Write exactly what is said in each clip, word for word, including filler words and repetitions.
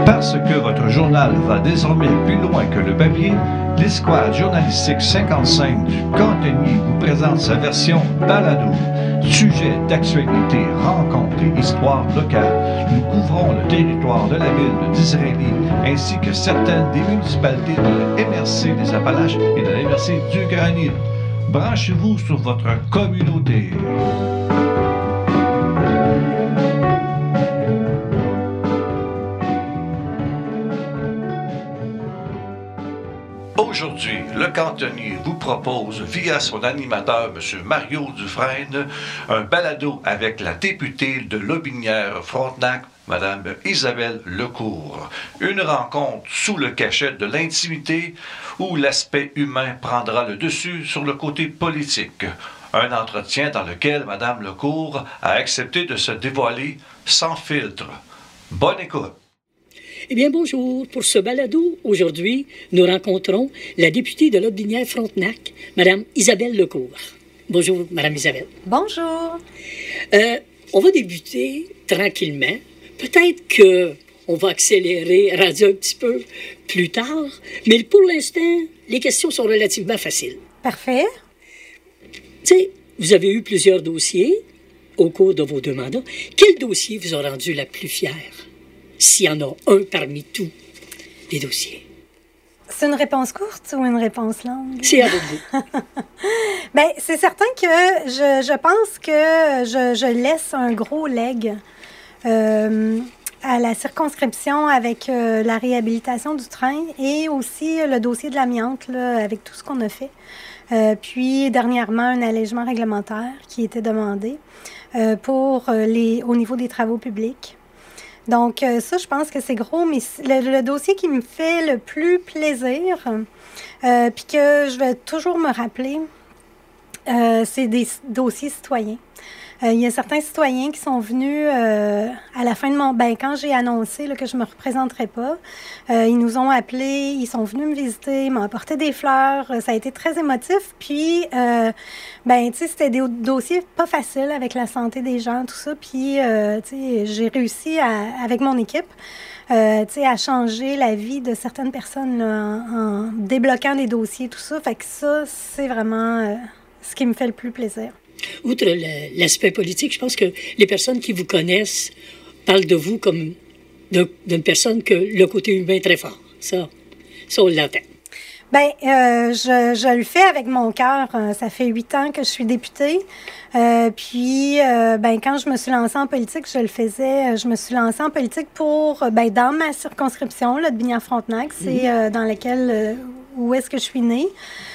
Parce que votre journal va désormais plus loin que le papier, l'Escouade journalistique cinquante-cinq du Cantonnier vous présente sa version balado. Sujets d'actualité, rencontres et histoires locales. Nous couvrons le territoire de la ville de Disraeli ainsi que certaines des municipalités de la M R C des Appalaches et de la M R C du Grand-Île. Branchez-vous sur votre communauté. Aujourd'hui, le cantonnier vous propose, via son animateur, M. Mario Dufresne, un balado avec la députée de Lotbinière-Frontenac, Mme Isabelle Lecourt. Une rencontre sous le cachet de l'intimité où l'aspect humain prendra le dessus sur le côté politique. Un entretien dans lequel Mme Lecourt a accepté de se dévoiler sans filtre. Bonne écoute! Eh bien, bonjour. Pour ce balado, aujourd'hui, nous rencontrons la députée de Lotbinière-Frontenac, Mme Isabelle Lecourt. Bonjour, Mme Isabelle. Bonjour. Euh, on va débuter tranquillement. Peut-être qu'on va accélérer, radio un petit peu plus tard, mais pour l'instant, les questions sont relativement faciles. Parfait. Tu sais, vous avez eu plusieurs dossiers au cours de vos deux mandats. Quel dossier vous a rendu la plus fière? S'il y en a un parmi tous les dossiers. C'est une réponse courte ou une réponse longue? C'est avec vous. Bien, c'est certain que je, je pense que je, je laisse un gros leg euh, à la circonscription avec euh, la réhabilitation du train et aussi le dossier de l'amiante, là, avec tout ce qu'on a fait. Euh, puis, dernièrement, un allègement réglementaire qui était demandé euh, pour euh, les, au niveau des travaux publics. Donc, euh, ça, je pense que c'est gros, mais le, le dossier qui me fait le plus plaisir, euh, puis que je vais toujours me rappeler, euh, c'est des dossiers citoyens. Euh, il y a certains citoyens qui sont venus euh, à la fin de mon... Ben, quand j'ai annoncé là, que je ne me représenterais pas, euh, ils nous ont appelés, ils sont venus me visiter, ils m'ont apporté des fleurs. Ça a été très émotif. Puis, euh, ben, tu sais, c'était des dossiers pas faciles avec la santé des gens, tout ça. Puis, euh, tu sais, j'ai réussi à, avec mon équipe, euh, tu sais, à changer la vie de certaines personnes là, en, en débloquant des dossiers, tout ça. Fait que ça, c'est vraiment euh, ce qui me fait le plus plaisir. Outre l'aspect politique, je pense que les personnes qui vous connaissent parlent de vous comme d'une personne que le côté humain est très fort. Ça, ça on l'entend. Bien, euh, je, je le fais avec mon cœur. Ça fait huit ans que je suis députée. Euh, puis, euh, ben, quand je me suis lancée en politique, je le faisais. Je me suis lancée en politique pour, ben, dans ma circonscription, là, de Lotbinière-Frontenac, c'est mm-hmm. euh, dans laquelle, euh, où est-ce que je suis née.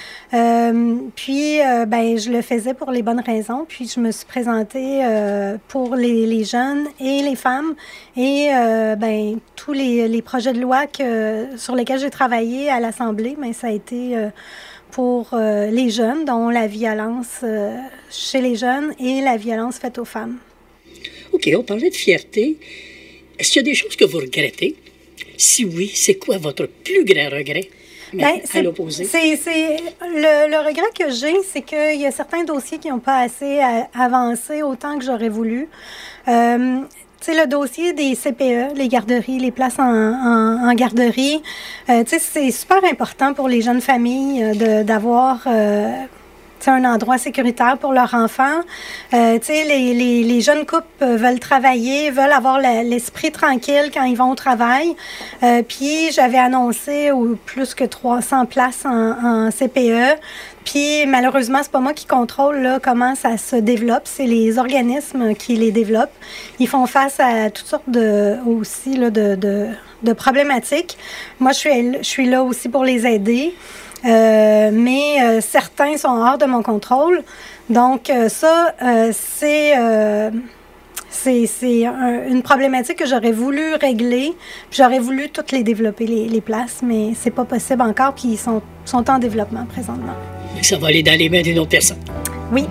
Euh, puis, euh, ben, je le faisais pour les bonnes raisons. Puis, je me suis présentée euh, pour les, les jeunes et les femmes. Et, euh, ben, tous les, les projets de loi que, sur lesquels j'ai travaillé à l'Assemblée, ben, ça a été euh, pour euh, les jeunes, dont la violence euh, chez les jeunes et la violence faite aux femmes. OK, on parlait de fierté. Est-ce qu'il y a des choses que vous regrettez? Si oui, c'est quoi votre plus grand regret? Ben, c'est, c'est, c'est, le, le regret que j'ai, c'est qu'il y a certains dossiers qui n'ont pas assez à, avancé autant que j'aurais voulu. Euh, tu sais, le dossier des C P E, les garderies, les places en, en, en garderie, euh, tu sais, c'est super important pour les jeunes familles de, d'avoir... Euh, un endroit sécuritaire pour leurs enfants. Euh, tu sais, les, les, les jeunes couples veulent travailler, veulent avoir la, l'esprit tranquille quand ils vont au travail. Euh, puis, j'avais annoncé ou, plus que trois cents places en, en C P E. Puis, malheureusement, c'est pas moi qui contrôle là, comment ça se développe. C'est les organismes qui les développent. Ils font face à toutes sortes de, aussi là, de, de, de problématiques. Moi, je suis, je suis là aussi pour les aider. Euh, mais euh, certains sont hors de mon contrôle. Donc, euh, ça, euh, c'est, euh, c'est, c'est un, une problématique que j'aurais voulu régler. Puis j'aurais voulu toutes les développer, les, les places, mais c'est pas possible encore, puis ils sont, sont en développement présentement. Mais ça va aller dans les mains d'une autre personne. Oui.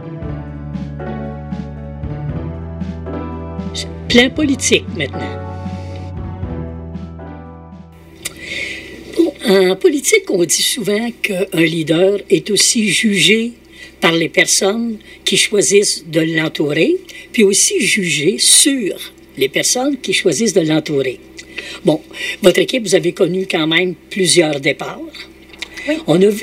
Plan politique, maintenant. En politique, on dit souvent qu'un leader est aussi jugé par les personnes qui choisissent de l'entourer, puis aussi jugé sur les personnes qui choisissent de l'entourer. Bon, votre équipe, vous avez connu quand même plusieurs départs. Oui. On a vu,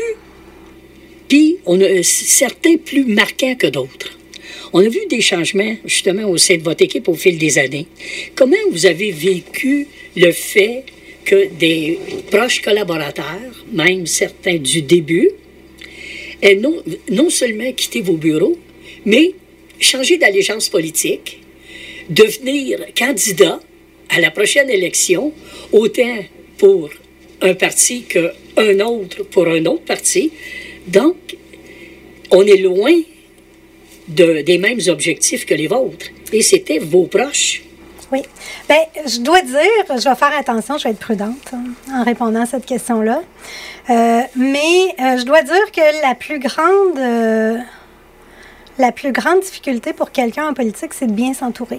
puis on a certains plus marquants que d'autres. On a vu des changements, justement, au sein de votre équipe au fil des années. Comment vous avez vécu le fait que des proches collaborateurs, même certains du début, aient non, non seulement quitté vos bureaux, mais changé d'allégeance politique, devenir candidat à la prochaine élection, autant pour un parti qu'un autre pour un autre parti. Donc, on est loin de, des mêmes objectifs que les vôtres. Et c'était vos proches. Oui. Bien, je dois dire, je vais faire attention, je vais être prudente hein, en répondant à cette question-là. Euh, mais euh, je dois dire que la plus grande, euh, la plus grande difficulté pour quelqu'un en politique, c'est de bien s'entourer.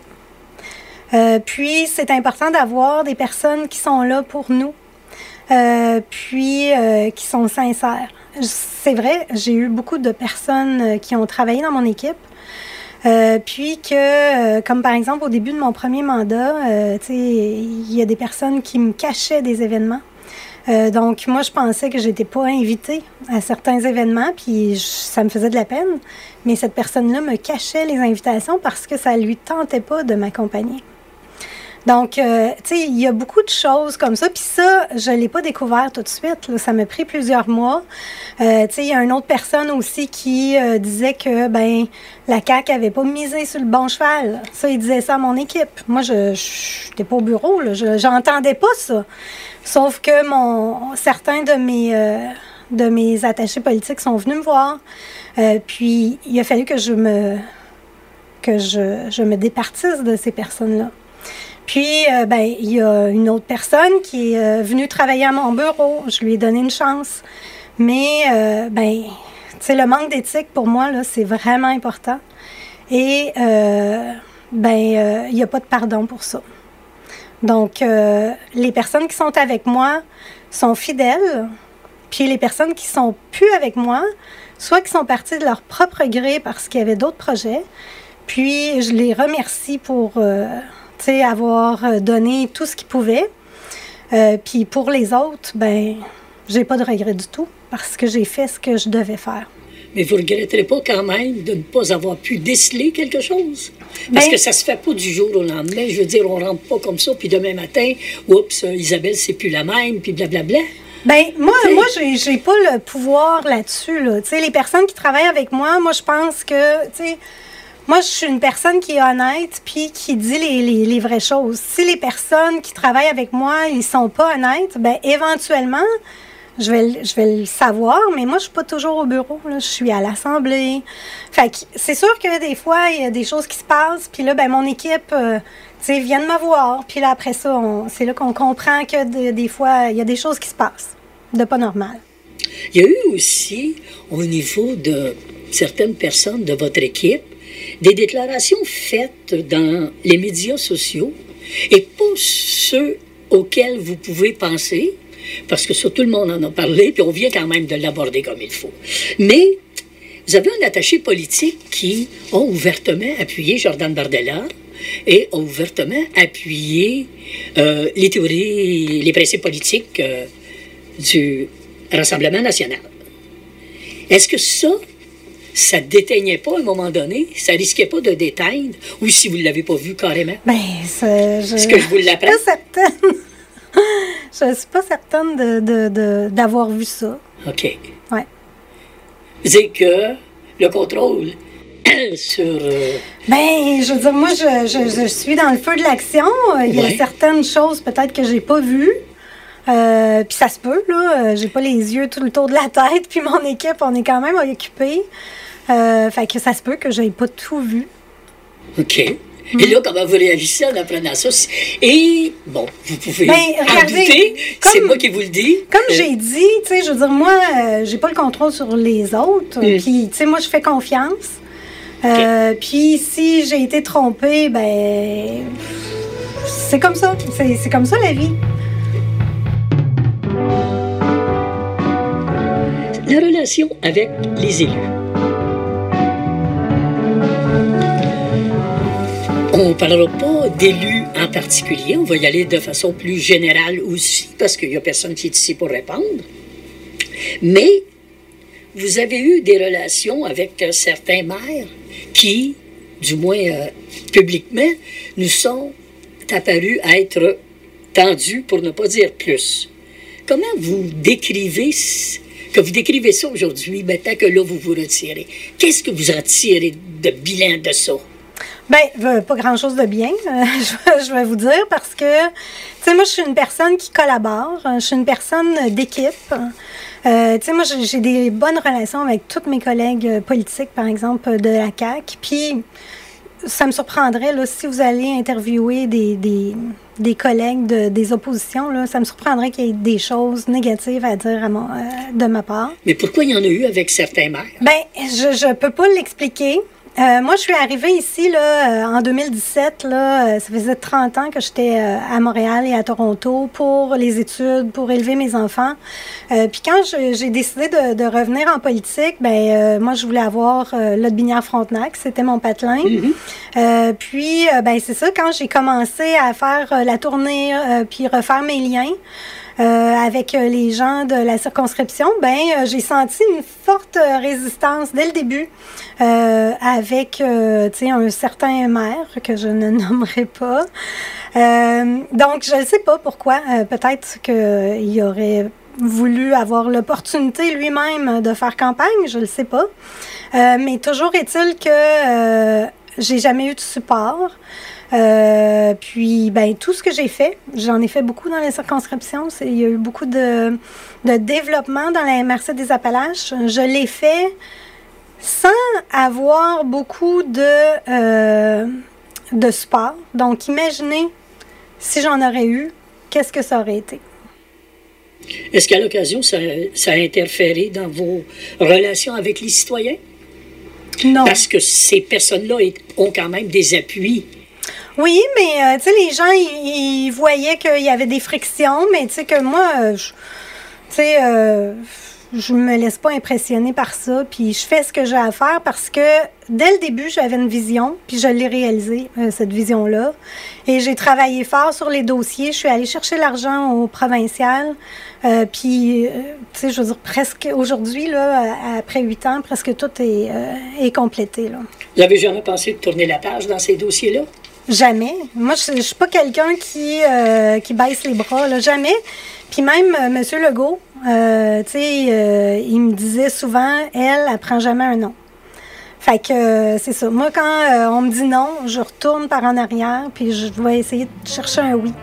Euh, puis, c'est important d'avoir des personnes qui sont là pour nous, euh, puis euh, qui sont sincères. C'est vrai, j'ai eu beaucoup de personnes qui ont travaillé dans mon équipe, euh, puis que, euh, comme par exemple, au début de mon premier mandat, euh, tu sais, il y a des personnes qui me cachaient des événements. Euh, donc, moi, je pensais que j'étais pas invitée à certains événements, puis je, ça me faisait de la peine. Mais cette personne-là me cachait les invitations parce que ça lui tentait pas de m'accompagner. Donc, euh, tu sais, il y a beaucoup de choses comme ça. Puis ça, je ne l'ai pas découvert tout de suite. Là. Ça m'a pris plusieurs mois. Euh, tu sais, il y a une autre personne aussi qui euh, disait que, ben, la C A Q n'avait pas misé sur le bon cheval. Ça, il disait ça à mon équipe. Moi, je n'étais pas au bureau, là. Je n'entendais pas ça. Sauf que mon, certains de mes, euh, de mes attachés politiques sont venus me voir. Euh, puis, il a fallu que je me, que je, je me départisse de ces personnes-là. Puis, euh, ben, il y a une autre personne qui est euh, venue travailler à mon bureau. Je lui ai donné une chance. Mais, euh, ben, tu sais, le manque d'éthique, pour moi, là, c'est vraiment important. Et, euh, ben, il n'y a pas de pardon pour ça. Donc, euh, les personnes qui sont avec moi sont fidèles. Puis, les personnes qui sont plus avec moi, soit qui sont parties de leur propre gré parce qu'il y avait d'autres projets. Puis, je les remercie pour... Euh, tu sais, avoir donné tout ce qu'ils pouvaient. Euh, puis pour les autres, ben, j'ai pas de regret du tout parce que j'ai fait ce que je devais faire. Mais vous ne regretterez pas quand même de ne pas avoir pu déceler quelque chose? Parce ben, que ça se fait pas du jour au lendemain. Je veux dire, on rentre pas comme ça, puis demain matin, oups, Isabelle, c'est plus la même, puis blablabla. Ben moi, t'sais, moi, j'ai, j'ai pas le pouvoir là-dessus, là. Tu sais, les personnes qui travaillent avec moi, moi, je pense que, tu sais, moi, je suis une personne qui est honnête puis qui dit les, les, les vraies choses. Si les personnes qui travaillent avec moi, ils sont pas honnêtes, bien, éventuellement, je vais, je vais le savoir, mais moi, je suis pas toujours au bureau, là. Je suis à l'Assemblée. Fait que c'est sûr que des fois, il y a des choses qui se passent, puis là, ben mon équipe, euh, tu sais, vient de me voir. Puis là, après ça, on, c'est là qu'on comprend que de, des fois, il y a des choses qui se passent de pas normal. Il y a eu aussi, au niveau de certaines personnes de votre équipe, des déclarations faites dans les médias sociaux et pas ceux auxquels vous pouvez penser, parce que ça, tout le monde en a parlé, puis on vient quand même de l'aborder comme il faut. Mais vous avez un attaché politique qui a ouvertement appuyé Jordan Bardella et a ouvertement appuyé euh, les théories, les principes politiques euh, du Rassemblement national. Est-ce que ça... ça ne déteignait pas à un moment donné? Ça risquait pas de déteindre? Ou si vous ne l'avez pas vu carrément? Bien, c'est... Je... Est-ce que je vous l'apprends? Je ne suis pas certaine. Je ne suis pas certaine de, de, de, d'avoir vu ça. OK. Oui. Vous dites que le contrôle sur... Euh... Bien, je veux dire, moi, je, je, je suis dans le feu de l'action. Il y a ouais. certaines choses peut-être que je n'ai pas vues. Euh, puis ça se peut, là. J'ai pas les yeux tout le tour de la tête. Puis mon équipe, on est quand même occupés. Euh, fait que ça se peut que j'aie pas tout vu. OK. Mm. Et là, comment vous réagissez en apprenant ça? Et, bon, vous pouvez ben, regardez, en douter. Comme, c'est moi qui vous le dis. Comme euh, j'ai dit, tu sais, je veux dire, moi, euh, j'ai pas le contrôle sur les autres. Mm. Puis, tu sais, moi, je fais confiance. Euh, okay. Puis, si j'ai été trompée, ben... c'est comme ça. C'est, c'est comme ça, la vie. La relation avec les élus. On ne parlera pas d'élus en particulier, on va y aller de façon plus générale aussi, parce qu'il n'y a personne qui est ici pour répondre. Mais vous avez eu des relations avec euh, certains maires qui, du moins euh, publiquement, nous sont apparus être tendus, pour ne pas dire plus. Comment vous décrivez, que vous décrivez ça aujourd'hui, maintenant que là, vous vous retirez? Qu'est-ce que vous en tirez de bilan de ça? Bien, pas grand-chose de bien, euh, je, je vais vous dire, parce que, tu sais, moi, je suis une personne qui collabore, je suis une personne d'équipe. Euh, tu sais, moi, j'ai des bonnes relations avec tous mes collègues politiques, par exemple, de la C A Q. Puis, ça me surprendrait, là, si vous allez interviewer des, des, des collègues de, des oppositions, là, ça me surprendrait qu'il y ait des choses négatives à dire à mon, euh, de ma part. Mais pourquoi il y en a eu avec certains maires? Bien, je ne peux pas l'expliquer. Euh, moi, je suis arrivée ici là, euh, en deux mille dix-sept. Là, euh, ça faisait trente ans que j'étais euh, à Montréal et à Toronto pour les études, pour élever mes enfants. Euh, puis quand je, j'ai décidé de, de revenir en politique, ben euh, moi, je voulais avoir euh, Lotbinière-Frontenac. C'était mon patelin. Mm-hmm. Euh, puis, euh, ben c'est ça, quand j'ai commencé à faire euh, la tournée euh, puis refaire mes liens, Euh, avec euh, les gens de la circonscription, ben euh, j'ai senti une forte euh, résistance dès le début euh, avec euh, tu sais, un certain maire que je ne nommerai pas. Euh, donc, je ne sais pas pourquoi. Euh, peut-être qu'il aurait voulu avoir l'opportunité lui-même de faire campagne, je ne le sais pas. Euh, mais toujours est-il que euh, j'ai jamais eu de support. Euh, puis, ben, tout ce que j'ai fait, j'en ai fait beaucoup dans les circonscriptions. C'est, il y a eu beaucoup de, de développement dans la M R C des Appalaches. Je l'ai fait sans avoir beaucoup de, euh, de support. Donc, imaginez si j'en aurais eu, qu'est-ce que ça aurait été? Est-ce qu'à l'occasion, ça, ça a interféré dans vos relations avec les citoyens? Non. Parce que ces personnes-là ont quand même des appuis. Oui, mais euh, tu sais, les gens, ils, ils voyaient qu'il y avait des frictions, mais tu sais que moi, euh, tu sais, euh, je me laisse pas impressionner par ça, puis je fais ce que j'ai à faire parce que dès le début, j'avais une vision, puis je l'ai réalisée, euh, cette vision-là. Et j'ai travaillé fort sur les dossiers. Je suis allée chercher l'argent au provincial. Euh, puis, euh, tu sais, je veux dire, presque aujourd'hui, là, après huit ans, presque tout est, euh, est complété, là. Vous avez jamais pensé de tourner la page dans ces dossiers-là? Jamais. Moi, je ne suis pas quelqu'un qui, euh, qui baisse les bras, là, jamais. Puis même euh, M. Legault, euh, tu sais, euh, il me disait souvent, elle, elle prend jamais un non. Fait que euh, c'est ça. Moi, quand euh, on me dit non, je retourne par en arrière, puis je vais essayer de chercher un oui.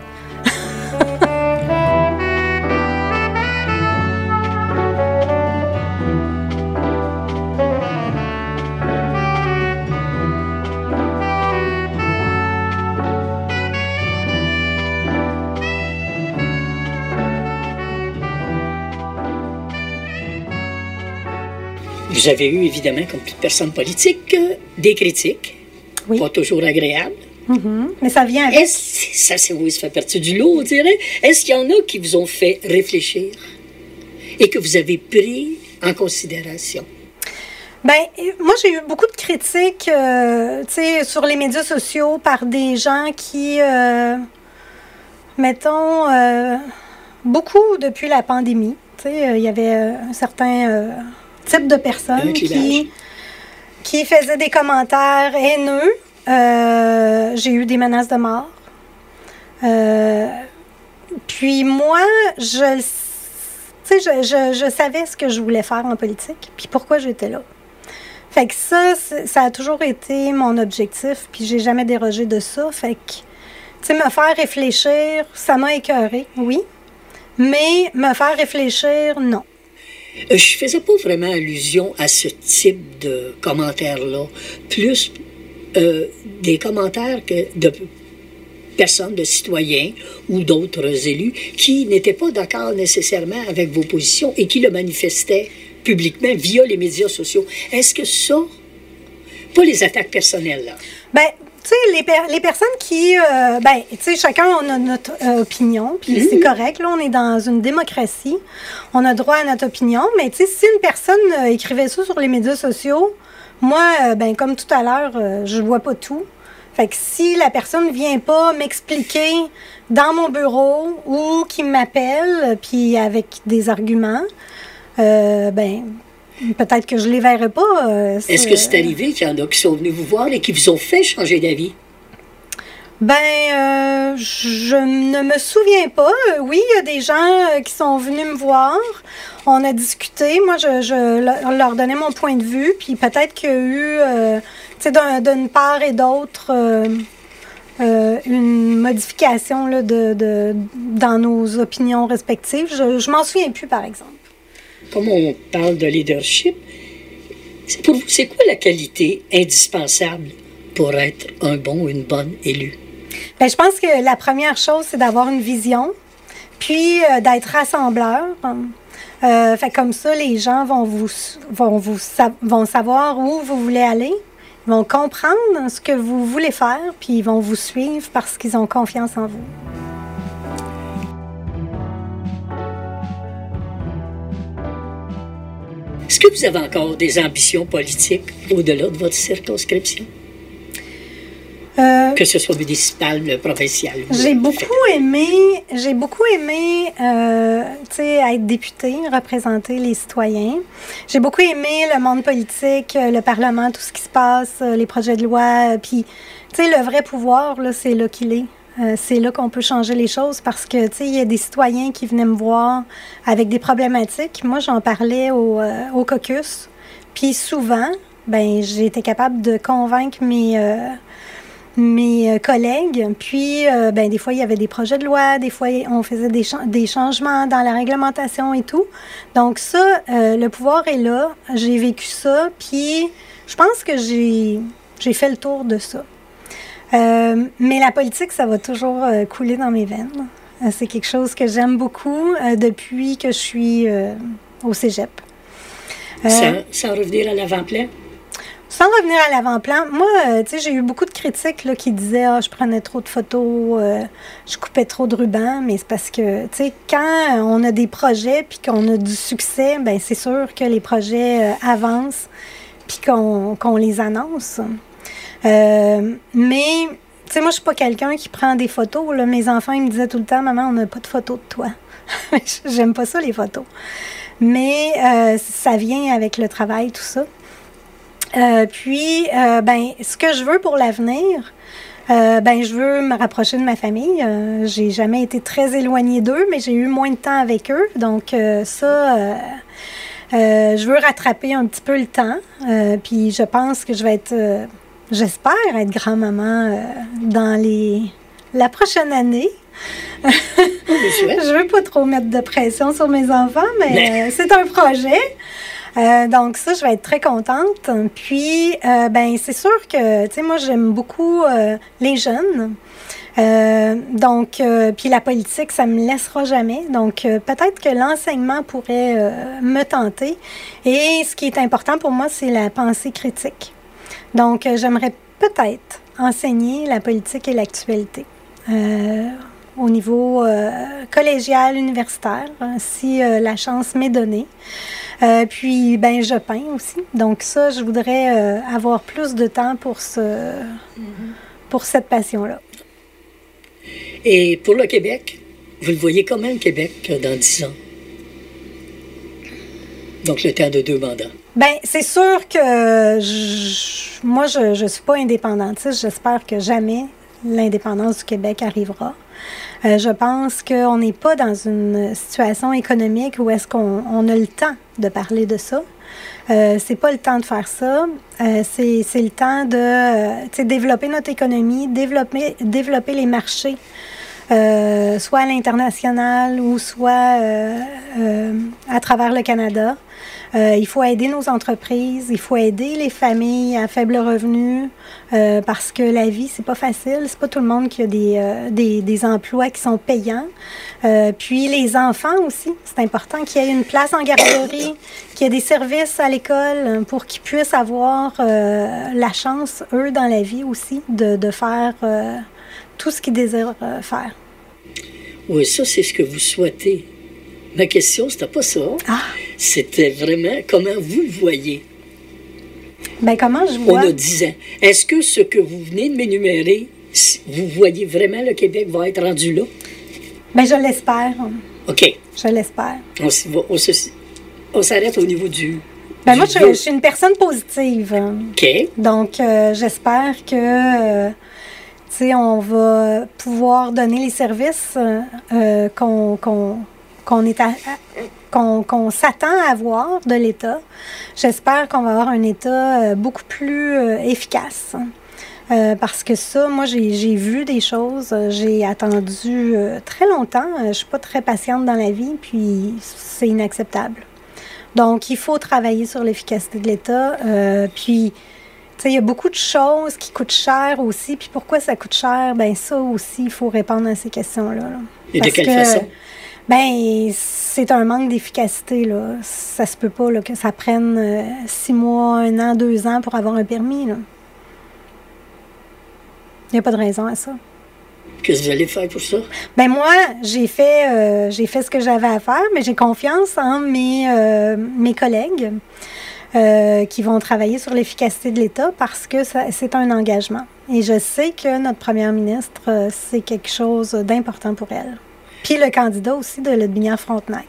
Vous avez eu, évidemment, comme toute personne politique, des critiques, oui. Pas toujours agréables. Mm-hmm. Mais ça vient avec. Est-ce, ça, c'est, oui, ça fait partie du lot, on dirait. Est-ce qu'il y en a qui vous ont fait réfléchir et que vous avez pris en considération? Bien, moi, j'ai eu beaucoup de critiques, euh, tu sais, sur les médias sociaux par des gens qui, euh, mettons, euh, beaucoup depuis la pandémie. Tu sais, il y avait un certain euh, type de personnes qui, qui faisaient des commentaires haineux. Euh, j'ai eu des menaces de mort. Euh, puis moi, je, tu sais, je, je, je savais ce que je voulais faire en politique, puis pourquoi j'étais là. Fait que ça, ça a toujours été mon objectif, puis j'ai jamais dérogé de ça. Fait que, tu sais, me faire réfléchir, ça m'a écœurée, oui, mais me faire réfléchir, non. Euh, je faisais pas vraiment allusion à ce type de commentaires-là, plus euh, des commentaires que de personnes, de citoyens ou d'autres élus qui n'étaient pas d'accord nécessairement avec vos positions et qui le manifestaient publiquement via les médias sociaux. Est-ce que ça, pas les attaques personnelles, là? Bien, tu sais, les, per- les personnes qui, euh, ben, tu sais, chacun on a notre euh, opinion, puis mm-hmm. c'est correct, là, on est dans une démocratie, on a droit à notre opinion, mais tu sais, si une personne euh, écrivait ça sur les médias sociaux, moi, euh, ben, comme tout à l'heure, euh, je vois pas tout, Fait que si la personne ne vient pas m'expliquer dans mon bureau ou qui m'appelle, puis avec des arguments, euh, ben peut-être que je ne les verrai pas. Euh, Est-ce que c'est arrivé qu'il y en a qui sont venus vous voir et qui vous ont fait changer d'avis? Ben, euh, je ne me souviens pas. Oui, il y a des gens qui sont venus me voir. On a discuté. Moi, je, je leur donnais mon point de vue. Puis peut-être qu'il y a eu, euh, tu sais, d'une part et d'autre, euh, euh, une modification là, de, de, dans nos opinions respectives. Je ne m'en souviens plus, par exemple. Comme on parle de leadership, pour vous, c'est quoi la qualité indispensable pour être un bon ou une bonne élu? Bien, je pense que la première chose, c'est d'avoir une vision, puis euh, d'être rassembleur. Euh, fait comme ça, les gens vont vous vont vous vont savoir où vous voulez aller, ils vont comprendre ce que vous voulez faire, puis ils vont vous suivre parce qu'ils ont confiance en vous. Est-ce que vous avez encore des ambitions politiques au-delà de votre circonscription? Euh, que ce soit municipal, provincial. J'ai beaucoup aimé, j'ai beaucoup aimé, euh, tu sais, être députée, représenter les citoyens. J'ai beaucoup aimé le monde politique, le Parlement, tout ce qui se passe, les projets de loi. Puis, tu sais, le vrai pouvoir, là, c'est là qu'il est. Euh, c'est là qu'on peut changer les choses parce que, tu sais, il y a des citoyens qui venaient me voir avec des problématiques. Moi, j'en parlais au, euh, au caucus. Puis souvent, ben, j'ai été capable de convaincre mes... Euh, mes collègues, puis euh, ben, des fois, il y avait des projets de loi, des fois, on faisait des, ch- des changements dans la réglementation et tout. Donc ça, euh, le pouvoir est là, j'ai vécu ça, puis je pense que j'ai, j'ai fait le tour de ça. Euh, mais la politique, ça va toujours euh, couler dans mes veines. Euh, c'est quelque chose que j'aime beaucoup euh, depuis que je suis euh, au cégep. Euh, sans, sans revenir à l'avant-plan? Sans revenir à l'avant-plan, moi, euh, tu sais, j'ai eu beaucoup de critiques là, qui disaient « Ah, je prenais trop de photos, euh, je coupais trop de rubans », mais c'est parce que, tu sais, quand on a des projets puis qu'on a du succès, bien, c'est sûr que les projets euh, avancent puis qu'on, qu'on les annonce. Euh, mais, tu sais, moi, je suis pas quelqu'un qui prend des photos. Là. Mes enfants, ils me disaient tout le temps « Maman, on n'a pas de photos de toi. » J'aime pas ça, les photos. Mais euh, ça vient avec le travail, tout ça. Euh, puis, euh, ben, ce que je veux pour l'avenir, euh, ben, je veux me rapprocher de ma famille. Euh, j'ai jamais été très éloignée d'eux, mais j'ai eu moins de temps avec eux. Donc, euh, ça, euh, euh, je veux rattraper un petit peu le temps. Euh, puis, je pense que je vais être, euh, j'espère être grand-maman euh, dans les, la prochaine année. Je veux pas trop mettre de pression sur mes enfants, mais euh, c'est un projet. Euh, donc ça, je vais être très contente. Puis, euh, ben c'est sûr que, tu sais, moi, j'aime beaucoup euh, les jeunes. Euh, donc, euh, puis la politique, ça me laissera jamais. Donc, euh, peut-être que l'enseignement pourrait euh, me tenter. Et ce qui est important pour moi, c'est la pensée critique. Donc, euh, j'aimerais peut-être enseigner la politique et l'actualité. Euh, au niveau euh, collégial, universitaire, hein, si euh, la chance m'est donnée. Euh, puis, ben, je peins aussi. Donc ça, je voudrais euh, avoir plus de temps pour, ce, mm-hmm. pour cette passion-là. Et pour le Québec, vous le voyez comment, le Québec, dans dix ans? Donc, le temps de deux mandats. Bien, c'est sûr que je, moi, je ne suis pas indépendantiste. J'espère que jamais l'indépendance du Québec arrivera. Euh, je pense qu'on n'est pas dans une situation économique où est-ce qu'on on a le temps de parler de ça. Euh, c'est pas le temps de faire ça. Euh, c'est, c'est le temps de euh, développer notre économie, développer, développer les marchés, euh, soit à l'international ou soit euh, euh, à travers le Canada. Euh, il faut aider nos entreprises, il faut aider les familles à faible revenu euh, parce que la vie, c'est pas facile. C'est pas tout le monde qui a des, euh, des, des emplois qui sont payants. Euh, puis les enfants aussi, c'est important qu'il y ait une place en garderie, qu'il y ait des services à l'école pour qu'ils puissent avoir euh, la chance, eux, dans la vie aussi, de, de faire euh, tout ce qu'ils désirent euh, faire. Oui, ça, c'est ce que vous souhaitez. Ma question, c'était pas ça. Ah. C'était vraiment comment vous le voyez. Bien, comment je vois? On a dix ans. Est-ce que ce que vous venez de m'énumérer, vous voyez vraiment le Québec va être rendu là? Bien, je l'espère. OK. Je l'espère. On, on, on s'arrête au niveau du... Ben moi, je, je suis une personne positive. OK. Donc, euh, j'espère que, euh, tu sais, on va pouvoir donner les services euh, qu'on, qu'on, qu'on, est à, qu'on, qu'on s'attend à avoir de l'État. J'espère qu'on va avoir un État euh, beaucoup plus euh, efficace. Euh, parce que ça, moi, j'ai, j'ai vu des choses. J'ai attendu euh, très longtemps. Je suis pas très patiente dans la vie, puis c'est inacceptable. Donc, il faut travailler sur l'efficacité de l'État. Euh, puis, tu sais, il y a beaucoup de choses qui coûtent cher aussi. Puis, pourquoi ça coûte cher? Bien, ça aussi, il faut répondre à ces questions-là. Là. Et Parce de quelle que, façon? Bien, c'est un manque d'efficacité, là. Ça se peut pas, là, que ça prenne euh, six mois, un an, deux ans pour avoir un permis, là. Il n'y a pas de raison à ça. Qu'est-ce que vous allez faire pour ça? Ben moi, j'ai fait, euh, j'ai fait ce que j'avais à faire, mais j'ai confiance en mes, euh, mes collègues euh, qui vont travailler sur l'efficacité de l'État parce que ça, c'est un engagement. Et je sais que notre première ministre, euh, c'est quelque chose d'important pour elle. Puis le candidat aussi de Lotbinière-Frontenac.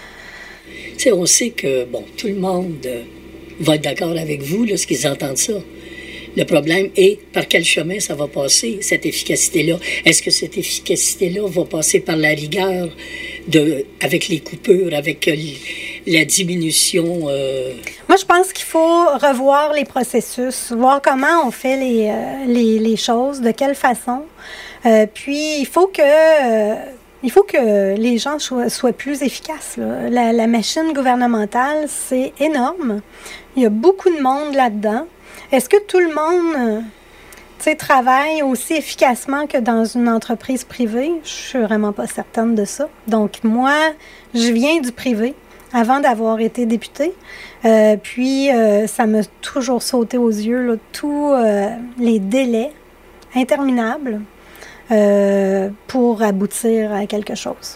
Tu sais, on sait que, bon, tout le monde euh, va être d'accord avec vous lorsqu'ils entendent ça. Le problème est par quel chemin ça va passer, cette efficacité-là. Est-ce que cette efficacité-là va passer par la rigueur de, avec les coupures, avec euh, la diminution? Euh... Moi, je pense qu'il faut revoir les processus, voir comment on fait les, euh, les, les choses, de quelle façon. Euh, puis, il faut que... Euh, Il faut que les gens soient, soient plus efficaces. Là. La, la machine gouvernementale, c'est énorme. Il y a beaucoup de monde là-dedans. Est-ce que tout le monde euh, travaille aussi efficacement que dans une entreprise privée? Je suis vraiment pas certaine de ça. Donc, moi, je viens du privé avant d'avoir été députée. Euh, puis, euh, ça m'a toujours sauté aux yeux, là, tous euh, les délais interminables. Euh, pour aboutir à quelque chose.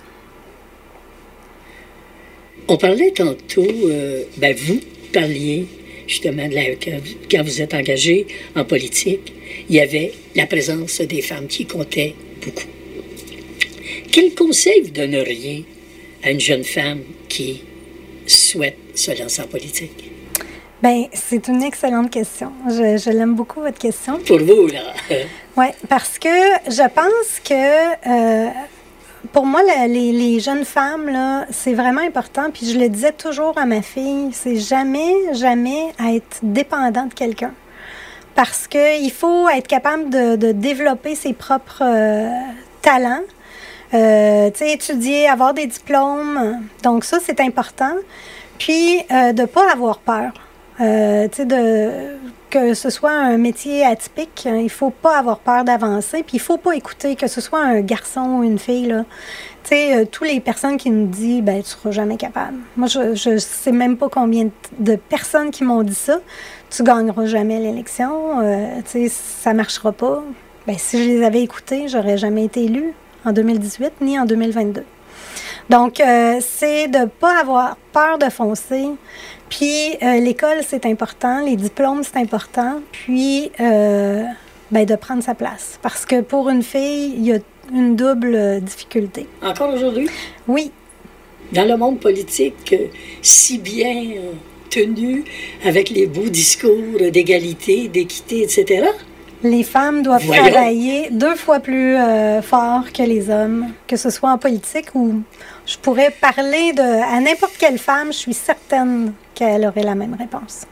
On parlait tantôt, euh, ben vous parliez justement de la, quand vous êtes engagé en politique, il y avait la présence des femmes qui comptait beaucoup. Quel conseil vous donneriez à une jeune femme qui souhaite se lancer en politique? Bien, c'est une excellente question. Je, je l'aime beaucoup, votre question. Pour vous, là. Oui, parce que je pense que, euh, pour moi, la, les, les jeunes femmes, là, c'est vraiment important. Puis je le disais toujours à ma fille, c'est jamais, jamais à être dépendant de quelqu'un. Parce qu'il faut être capable de, de développer ses propres euh, talents. Euh, tu sais, étudier, avoir des diplômes. Donc ça, c'est important. Puis euh, de ne pas avoir peur. Euh, tu sais, de, que ce soit un métier atypique, il ne faut pas avoir peur d'avancer, puis il ne faut pas écouter, que ce soit un garçon ou une fille, là. Tu sais, euh, toutes les personnes qui nous disent, ben tu ne seras jamais capable. Moi, je ne sais même pas combien de, de personnes qui m'ont dit ça. Tu ne gagneras jamais l'élection, euh, tu sais, ça ne marchera pas. Ben si je les avais écoutées, je n'aurais jamais été élue en deux mille dix-huit ni en deux mille vingt-deux. Donc, euh, c'est de ne pas avoir peur de foncer. Puis, euh, l'école, c'est important. Les diplômes, c'est important. Puis, euh, ben, de prendre sa place. Parce que pour une fille, il y a une double difficulté. Encore aujourd'hui? Oui. Dans le monde politique, si bien tenu, avec les beaux discours d'égalité, d'équité, et cetera, les femmes doivent Voyons. travailler deux fois plus euh, fort que les hommes, que ce soit en politique ou je pourrais parler de à n'importe quelle femme, je suis certaine qu'elle aurait la même réponse.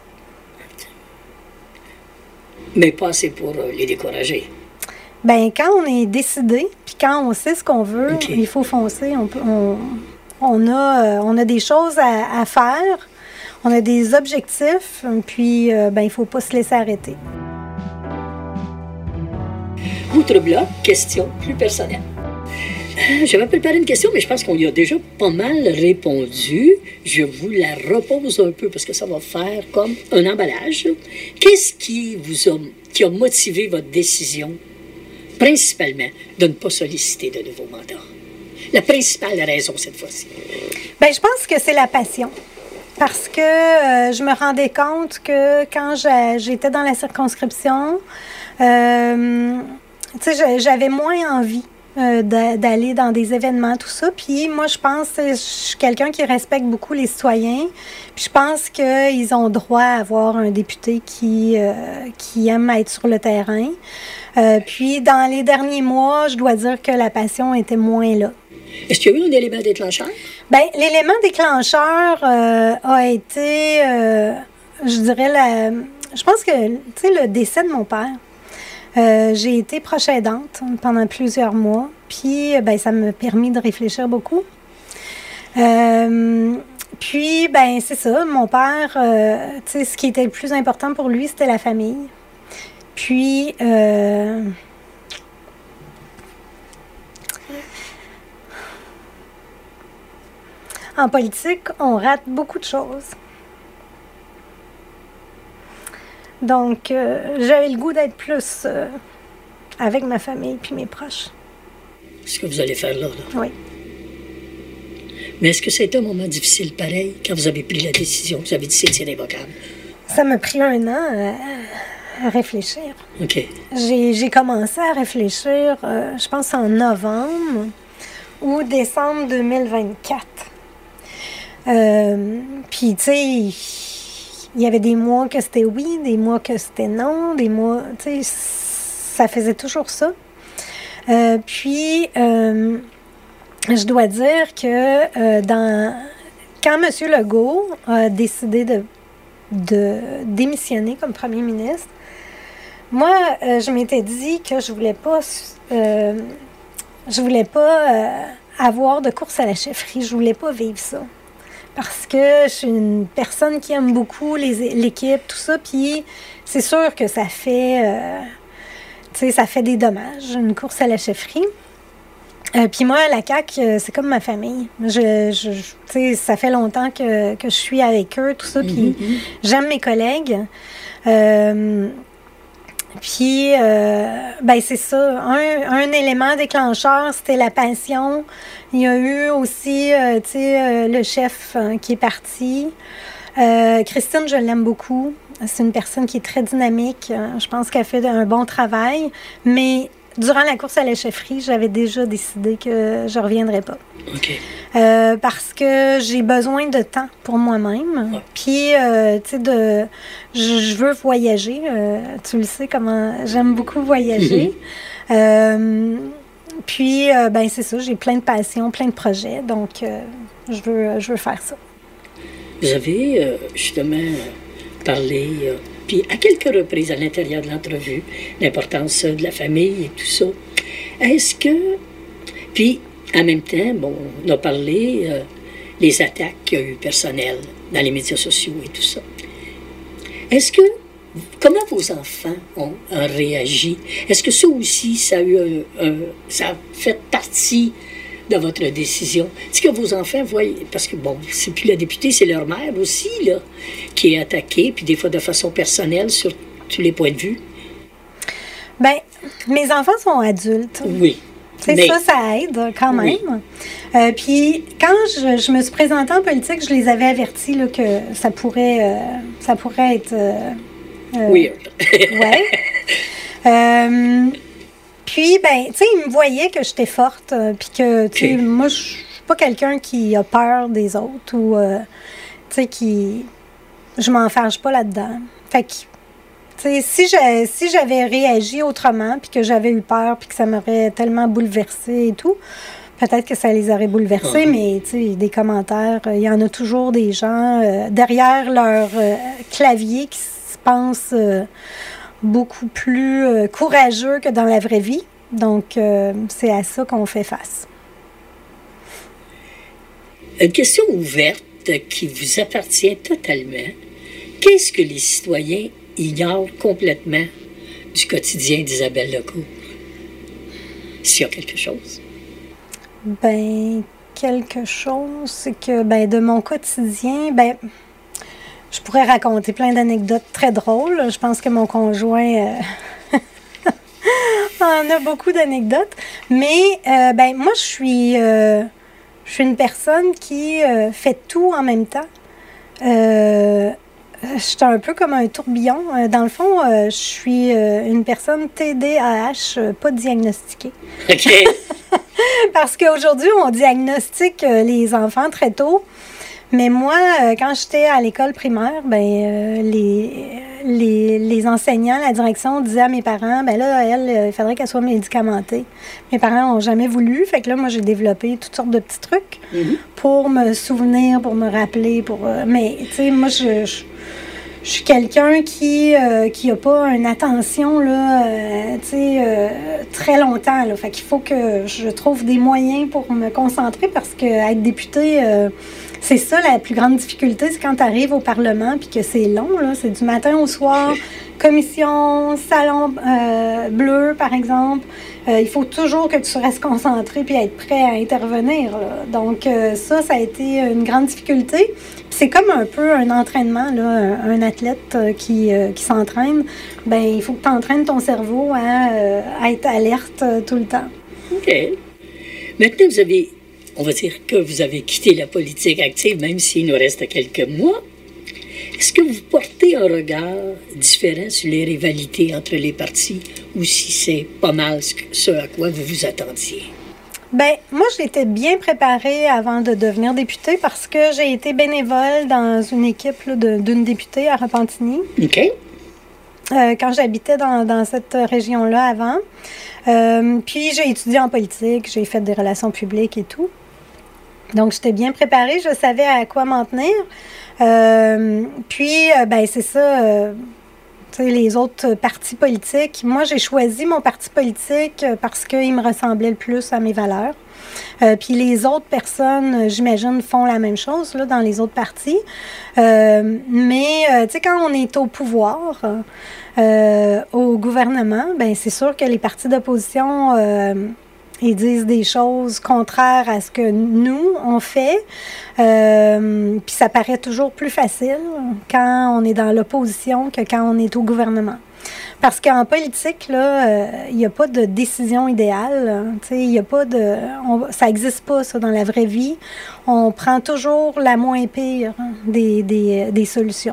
Mais pas assez pour euh, les décourager. Bien, quand on est décidé, puis quand on sait ce qu'on veut, okay. il faut foncer. On, peut, on, on, a, euh, on a des choses à, à faire, on a des objectifs, puis euh, ben, il ne faut pas se laisser arrêter. Autre bloc, question plus personnelle. Euh, J'avais préparé une question, mais je pense qu'on y a déjà pas mal répondu. Je vous la repose un peu parce que ça va faire comme un emballage. Qu'est-ce qui vous a, qui a motivé votre décision, principalement, de ne pas solliciter de nouveaux mandats? La principale raison cette fois-ci. Bien, je pense que c'est la passion. parce que euh, je me rendais compte que quand j'étais dans la circonscription, euh, tu sais, j'avais moins envie euh, d'aller dans des événements, tout ça. Puis moi, je pense, je suis quelqu'un qui respecte beaucoup les citoyens. Puis je pense qu'ils ont droit à avoir un député qui, euh, qui aime être sur le terrain. Euh, puis dans les derniers mois, je dois dire que la passion était moins là. Est-ce qu'il y a eu un élément déclencheur? Bien, l'élément déclencheur euh, a été, euh, je dirais, la, je pense que, tu sais, le décès de mon père. Euh, j'ai été proche aidante pendant plusieurs mois, puis ben, ça m'a permis de réfléchir beaucoup. Euh, puis, ben c'est ça, mon père, euh, tu sais, ce qui était le plus important pour lui, c'était la famille. Puis, euh, en politique, on rate beaucoup de choses. Donc, euh, j'avais le goût d'être plus euh, avec ma famille puis mes proches. Ce que vous allez faire là, là. Oui. Mais est-ce que c'était un moment difficile, pareil, quand vous avez pris la décision, vous avez dit c'est irrévocable? Ça m'a pris un an à, à réfléchir. OK. J'ai commencé à réfléchir, euh, je pense, en novembre ou décembre deux mille vingt-quatre. Euh, puis, tu sais... Il y avait des mois que c'était oui, des mois que c'était non, des mois, tu sais, ça faisait toujours ça. Euh, puis, euh, je dois dire que euh, dans, quand M. Legault a décidé de, de démissionner comme premier ministre, moi, euh, je m'étais dit que je voulais pas, euh, je voulais pas euh, avoir de course à la chefferie, je voulais pas vivre ça. Parce que je suis une personne qui aime beaucoup l'équipe, tout ça, puis c'est sûr que ça fait, euh, tu sais, ça fait des dommages, une course à la chefferie. Euh, puis moi, la C A Q, c'est comme ma famille. Je, je, tu sais, ça fait longtemps que, que je suis avec eux, tout ça, puis mm-hmm. j'aime mes collègues. Euh, Puis, euh, ben c'est ça. Un, un élément déclencheur, c'était la passion. Il y a eu aussi, euh, tu sais, euh, le chef hein, qui est parti. Euh, Christine, je l'aime beaucoup. C'est une personne qui est très dynamique. Je pense qu'elle fait un bon travail. Mais durant la course à la chefferie, j'avais déjà décidé que je ne reviendrais pas. OK. Euh, parce que j'ai besoin de temps pour moi-même. Ouais. Puis, euh, tu sais, de, je, je veux voyager. Euh, tu le sais comment j'aime beaucoup voyager. Mm-hmm. Euh, puis, euh, ben c'est ça, j'ai plein de passions, plein de projets. Donc, euh, je veux, je veux faire ça. Vous avez euh, justement parlé, euh, puis à quelques reprises à l'intérieur de l'entrevue, l'importance de la famille et tout ça. Est-ce que... Puis, en même temps, bon, on a parlé euh, les attaques qu'il y a eu personnelles dans les médias sociaux et tout ça. Est-ce que, comment vos enfants ont, ont réagi? Est-ce que ça aussi, ça a eu un, un, ça a fait partie de votre décision? Est-ce que vos enfants voient, parce que bon, c'est plus la députée, c'est leur mère aussi, là, qui est attaquée, puis des fois de façon personnelle sur tous les points de vue? Bien, mes enfants sont adultes. Oui. C'est mais... ça, ça aide quand même. Oui. Euh, puis quand je, je me suis présentée en politique, je les avais avertis là, que ça pourrait, euh, ça pourrait être... Euh, euh, Weird. Ouais. euh, puis, ben, tu sais, ils me voyaient que j'étais forte, euh, puis que, tu sais, okay. moi, je suis pas quelqu'un qui a peur des autres ou, euh, tu sais, qui... Je m'en fâche pas là-dedans. Fait que... T'sais, si, je, si j'avais réagi autrement, puis que j'avais eu peur, puis que ça m'aurait tellement bouleversée et tout, peut-être que ça les aurait bouleversés, mmh. mais des commentaires, il euh, y en a toujours des gens euh, derrière leur euh, clavier qui se pensent euh, beaucoup plus euh, courageux que dans la vraie vie. Donc, euh, c'est à ça qu'on fait face. Une question ouverte qui vous appartient totalement. Qu'est-ce que les citoyens ignore complètement du quotidien d'Isabelle Lecourt? S'il y a quelque chose. Ben, quelque chose, c'est que, ben, de mon quotidien, ben, je pourrais raconter plein d'anecdotes très drôles. Je pense que mon conjoint euh, en a beaucoup d'anecdotes. Mais, euh, ben, moi, je suis, euh, je suis une personne qui euh, fait tout en même temps. Euh, je suis un peu comme un tourbillon. Dans le fond, euh, je suis euh, une personne T D A H euh, pas diagnostiquée. OK. Parce qu'aujourd'hui, on diagnostique euh, les enfants très tôt. Mais moi, euh, quand j'étais à l'école primaire, ben euh, les, les, les enseignants, la direction disaient à mes parents, ben là, elle, il faudrait qu'elle soit médicamentée. Mes parents n'ont jamais voulu. Fait que là, moi, j'ai développé toutes sortes de petits trucs mm-hmm. pour me souvenir, pour me rappeler. Pour euh, mais, tu sais, moi, je... je Je suis quelqu'un qui euh, qui a pas une attention là, euh, tu sais, euh, très longtemps. Là. Fait qu'il faut que je trouve des moyens pour me concentrer parce que être député, euh, c'est ça la plus grande difficulté, c'est quand tu arrives au Parlement puis que c'est long. Là, c'est du matin au soir, commission, salon euh, bleu par exemple. Euh, il faut toujours que tu restes concentré puis être prêt à intervenir. Là. Donc euh, ça, ça a été une grande difficulté. C'est comme un peu un entraînement, là, un athlète qui, euh, qui s'entraîne. Ben, il faut que tu entraînes ton cerveau à, euh, à être alerte euh, tout le temps. OK. Maintenant, vous avez, on va dire que vous avez quitté la politique active, même s'il nous reste quelques mois. Est-ce que vous portez un regard différent sur les rivalités entre les partis ou si c'est pas mal ce à quoi vous vous attendiez? Bien, moi, j'étais bien préparée avant de devenir députée parce que j'ai été bénévole dans une équipe là, de, d'une députée à Repentigny. OK. Euh, quand j'habitais dans, dans cette région-là avant. Euh, puis, j'ai étudié en politique, j'ai fait des relations publiques et tout. Donc, j'étais bien préparée, je savais à quoi m'en tenir. Euh, puis, euh, ben c'est ça... Euh, les autres partis politiques. Moi, j'ai choisi mon parti politique parce qu'il me ressemblait le plus à mes valeurs. Euh, puis les autres personnes, j'imagine, font la même chose là, dans les autres partis. Euh, mais, euh, tu sais, quand on est au pouvoir, euh, au gouvernement, ben c'est sûr que les partis d'opposition... Euh, ils disent des choses contraires à ce que nous, on fait. Euh, puis ça paraît toujours plus facile quand on est dans l'opposition que quand on est au gouvernement. Parce qu'en politique, là, il euh, n'y a pas de décision idéale. Tu sais, il y a pas de... On, ça n'existe pas, ça, dans la vraie vie. On prend toujours la moins pire des, des, des solutions.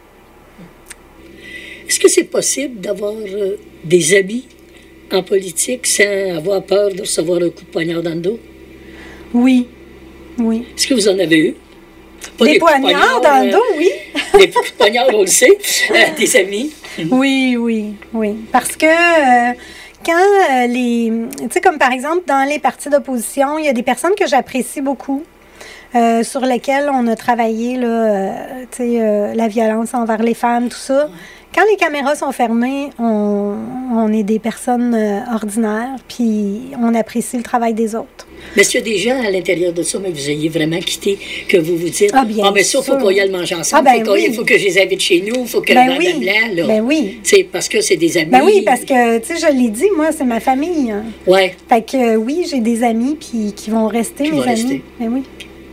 Est-ce que c'est possible d'avoir euh, des amis en politique sans avoir peur de recevoir un coup de poignard dans le dos? Oui, oui. Est-ce que vous en avez eu? Pas des, des poignards, poignards dans le dos, euh, oui. Des coups de poignard, on le sait. Euh, des amis. Oui, oui, oui. Parce que euh, quand euh, les... Tu sais, comme par exemple, dans les partis d'opposition, il y a des personnes que j'apprécie beaucoup. Euh, sur lesquelles on a travaillé, là, euh, tu sais, euh, la violence envers les femmes, tout ça. Ouais. Quand les caméras sont fermées, on, on est des personnes euh, ordinaires, puis on apprécie le travail des autres. Mais s'il y a des gens à l'intérieur de ça, mais vous ayez vraiment quitté, que vous vous dites, ah, bien ah mais ça, il faut qu'on y aille manger ensemble, il ah, ben faut, oui. faut que je les invite chez nous, il faut que ben oui. Blanc, là. Ben oui. T'sais, parce que c'est des amis. Ben oui, parce que, tu sais, je l'ai dit, moi, c'est ma famille. Hein. Ouais. Fait que, oui, j'ai des amis, puis qui vont rester, qui mes vont amis. Rester. Ben oui.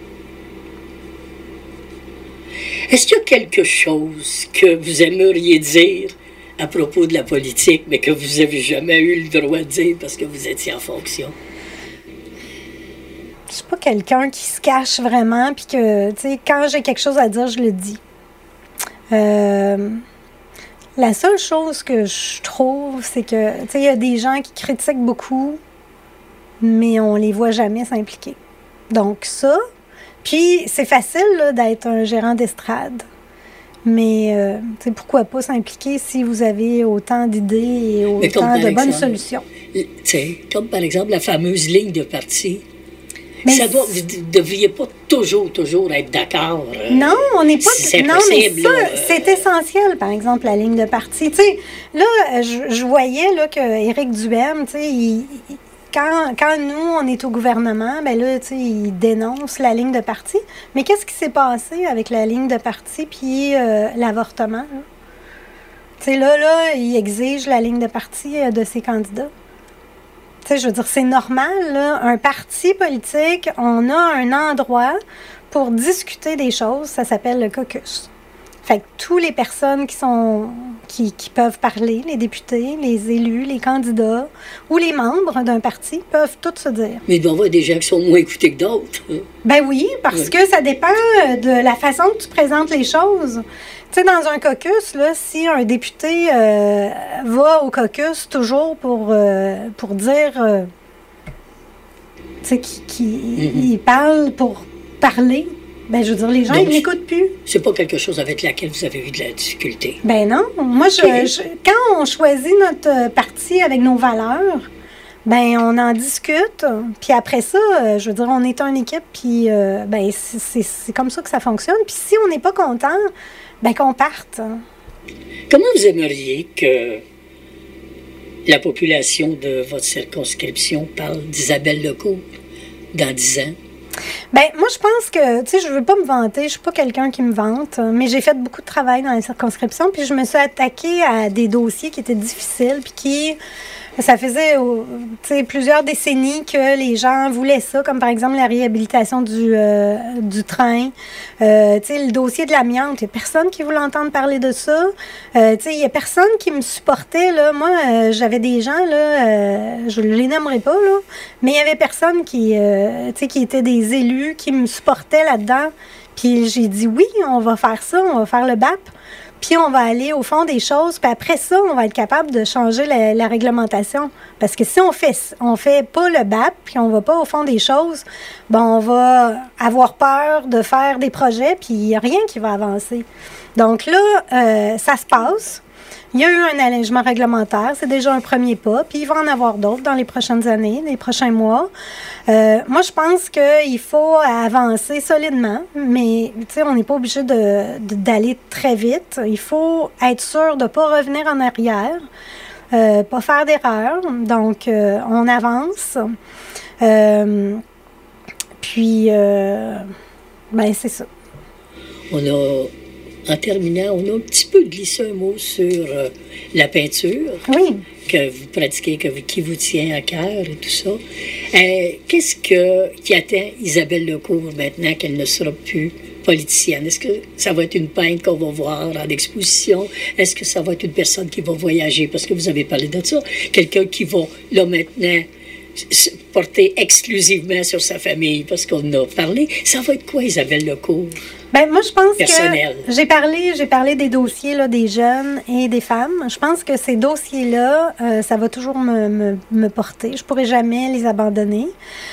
Est-ce qu'il y a quelque chose que vous aimeriez dire à propos de la politique, mais que vous n'avez jamais eu le droit de dire parce que vous étiez en fonction? Je suis pas quelqu'un qui se cache vraiment, puis que, tu sais, quand j'ai quelque chose à dire, je le dis. Euh, la seule chose que je trouve, c'est que, tu sais, il y a des gens qui critiquent beaucoup, mais on les voit jamais s'impliquer. Donc ça... Puis, c'est facile là, d'être un gérant d'estrade. Mais, euh, tu sais, pourquoi pas s'impliquer si vous avez autant d'idées et autant de exemple, bonnes solutions? Tu sais, comme par exemple la fameuse ligne de parti. Mais ça doit, vous ne devriez pas toujours, toujours être d'accord. Euh, non, on n'est pas... Si c'est non, possible, mais ça, là, c'est euh... essentiel, par exemple, la ligne de parti. Tu sais, là, je, je voyais là, qu'Éric Duhaime, tu sais, il... Quand, quand nous, on est au gouvernement, bien là, tu sais, ils dénoncent la ligne de parti. Mais qu'est-ce qui s'est passé avec la ligne de parti puis euh, l'avortement? Tu sais, là, là, ils exigent la ligne de parti euh, de ses candidats. Tu sais, je veux dire, c'est normal, là. Un parti politique, on a un endroit pour discuter des choses. Ça s'appelle le caucus. Fait que toutes les personnes qui sont qui, qui peuvent parler, les députés, les élus, les candidats ou les membres d'un parti peuvent tous se dire. Mais il doit y avoir des gens qui sont moins écoutés que d'autres. Hein? Ben oui, parce oui. que ça dépend de la façon que tu présentes les choses. Tu sais, dans un caucus, là, si un député euh, va au caucus toujours pour, euh, pour dire... Euh, tu sais, qu'il qui, mm-hmm. parle pour parler... Ben, je veux dire, les gens, donc, ils n'écoutent plus. C'est pas quelque chose avec laquelle vous avez eu de la difficulté? Ben non. Moi, je, je, quand on choisit notre parti avec nos valeurs, ben on en discute. Puis après ça, je veux dire, on est une équipe, puis euh, ben c'est, c'est, c'est comme ça que ça fonctionne. Puis si on n'est pas content, ben qu'on parte. Comment vous aimeriez que la population de votre circonscription parle d'Isabelle Lecourt dans dix ans? Bien, moi, je pense que, tu sais, je ne veux pas me vanter, je ne suis pas quelqu'un qui me vante, mais j'ai fait beaucoup de travail dans les circonscriptions, puis je me suis attaquée à des dossiers qui étaient difficiles, puis qui, ça faisait, tu sais, plusieurs décennies que les gens voulaient ça, comme par exemple la réhabilitation du, euh, du train, euh, tu sais, le dossier de l'amiante, il n'y a personne qui voulait entendre parler de ça, euh, tu sais, il n'y a personne qui me supportait, là, moi, euh, j'avais des gens, là, euh, je ne les nommerai pas, là, mais il n'y avait personne qui, euh, tu sais, qui étaient des élus, qui me supportaient là-dedans, puis j'ai dit oui, on va faire ça, on va faire le B A P, puis on va aller au fond des choses, puis après ça, on va être capable de changer la, la réglementation. Parce que si on fait on fait pas le B A P, puis on va pas au fond des choses, ben on va avoir peur de faire des projets, puis il n'y a rien qui va avancer. Donc là, euh, ça se passe. Il y a eu un allègement réglementaire, c'est déjà un premier pas, puis il va en avoir d'autres dans les prochaines années, les prochains mois. Euh, moi, je pense qu'il faut avancer solidement, mais on n'est pas obligé de, de, d'aller très vite. Il faut être sûr de ne pas revenir en arrière, euh, pas faire d'erreur. Donc, euh, on avance. Euh, puis, euh, ben c'est ça. On a... En terminant, on a un petit peu glissé un mot sur euh, la peinture oui. que vous pratiquez, que vous, qui vous tient à cœur et tout ça. Euh, qu'est-ce que, qui attend Isabelle Lecourt maintenant qu'elle ne sera plus politicienne? Est-ce que ça va être une peintre qu'on va voir en exposition? Est-ce que ça va être une personne qui va voyager? Parce que vous avez parlé de ça. Quelqu'un qui va, là maintenant, se porter exclusivement sur sa famille, parce qu'on a parlé. Ça va être quoi, Isabelle Lecourt? Ben moi, je pense personnel. que j'ai parlé, j'ai parlé des dossiers là, des jeunes et des femmes. Je pense que ces dossiers-là, euh, ça va toujours me, me, me porter. Je pourrai jamais les abandonner.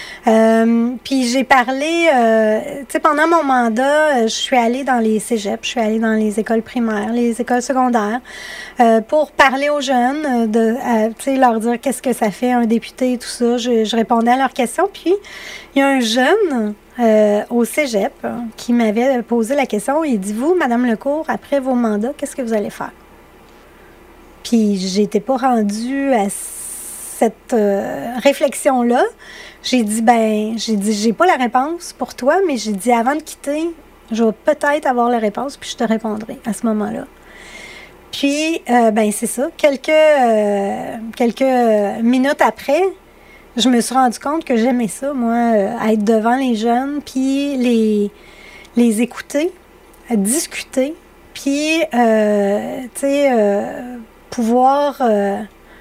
Euh, puis j'ai parlé, euh, tu sais, pendant mon mandat, je suis allée dans les cégeps, je suis allée dans les écoles primaires, les écoles secondaires, euh, pour parler aux jeunes, de, euh, tu sais, leur dire qu'est-ce que ça fait un député et tout ça. Je, je répondais à leurs questions. Puis il y a un jeune euh, au cégep qui m'avait posé la question. Il dit, vous, Madame Lecourt, après vos mandats, qu'est-ce que vous allez faire? Puis j'étais pas rendue à cette euh, réflexion-là. J'ai dit, ben, j'ai dit, j'ai pas la réponse pour toi, mais j'ai dit, avant de quitter, je vais peut-être avoir la réponse, puis je te répondrai à ce moment-là. Puis, euh, ben, c'est ça. Quelques, euh, quelques minutes après, je me suis rendu compte que j'aimais ça, moi, euh, être devant les jeunes, puis les, les écouter, discuter, puis, euh, tu sais, euh, pouvoir... Euh,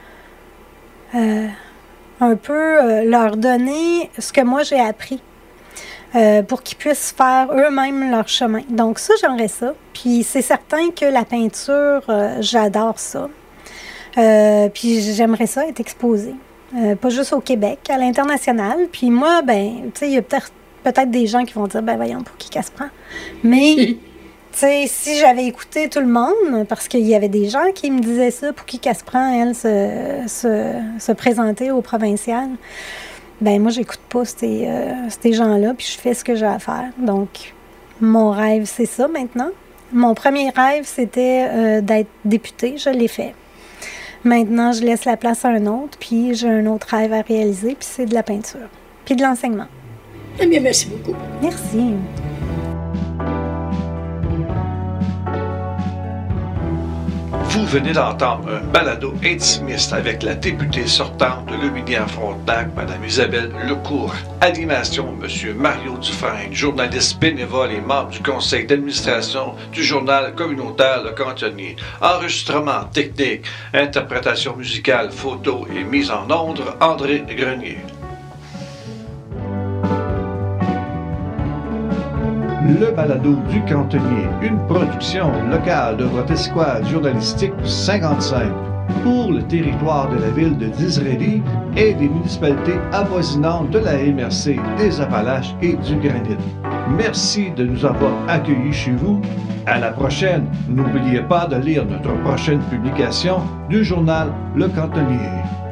euh, un peu euh, leur donner ce que moi j'ai appris euh, pour qu'ils puissent faire eux-mêmes leur chemin. Donc ça, j'aimerais ça. Puis c'est certain que la peinture, euh, j'adore ça. Euh, puis j'aimerais ça être exposée. Euh, pas juste au Québec, à l'international. Puis moi, ben, tu sais, il y a peut-être, peut-être des gens qui vont dire, ben voyons, pour qui qu'elle se prend. Mais... Tu sais, si j'avais écouté tout le monde, parce qu'il y avait des gens qui me disaient ça, pour qui qu'elle se prend, elle, se, se, se présenter au provincial, ben moi, j'écoute pas ces, euh, ces gens-là, puis je fais ce que j'ai à faire. Donc, mon rêve, c'est ça maintenant. Mon premier rêve, c'était euh, d'être députée. Je l'ai fait. Maintenant, je laisse la place à un autre, puis j'ai un autre rêve à réaliser, puis c'est de la peinture, puis de l'enseignement. Eh bien, merci beaucoup. Merci. Vous venez d'entendre un balado intimiste avec la députée sortante de Lotbinière-Frontenac, Mme Isabelle Lecourt. Animation, M. Mario Dufresne, journaliste bénévole et membre du conseil d'administration du journal communautaire Le Cantonnier. Enregistrement technique, interprétation musicale, photo et mise en onde, André Grenier. Le balado du Cantonnier, une production locale de votre escouade journalistique cinquante-cinq pour le territoire de la ville de Disraeli et des municipalités avoisinantes de la M R C des Appalaches et du Granit. Merci de nous avoir accueillis chez vous. À la prochaine, n'oubliez pas de lire notre prochaine publication du journal Le Cantonnier.